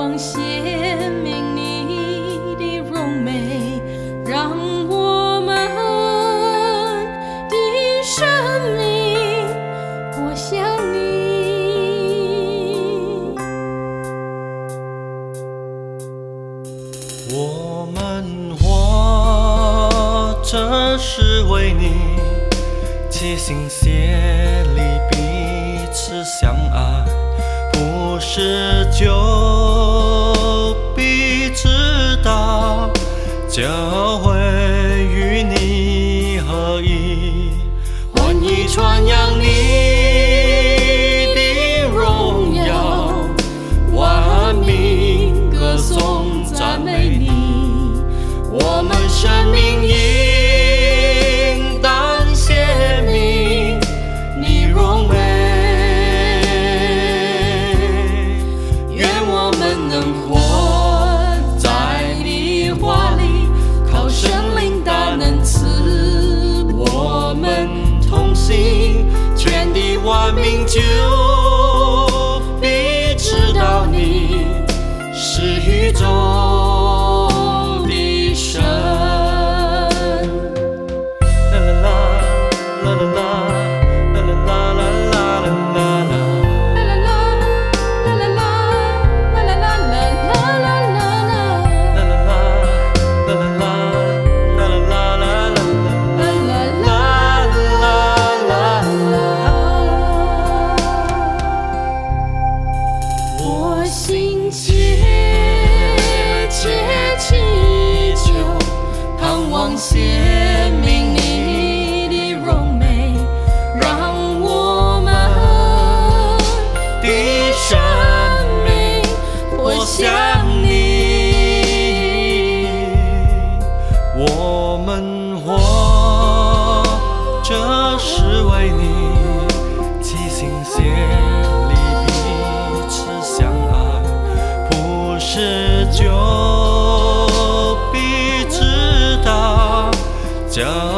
望显明你的荣美，让我们的生命活像你。 我们活着是为你，齐心协力彼此相爱，不是就必知道，教会与你合一，欢喜传扬你的荣耀，万民歌颂赞美你，我们生命应当显明你荣美。愿我们能活在你话里，靠圣灵大能赐我们同行，全地万民就必知道你是宇宙的神。啦啦啦啦啦啦。 我心切切祈求，盼望显明你的荣美，让我们的生命活像你，我们活着是为你，齐心协力彼此相爱，不是就必知道。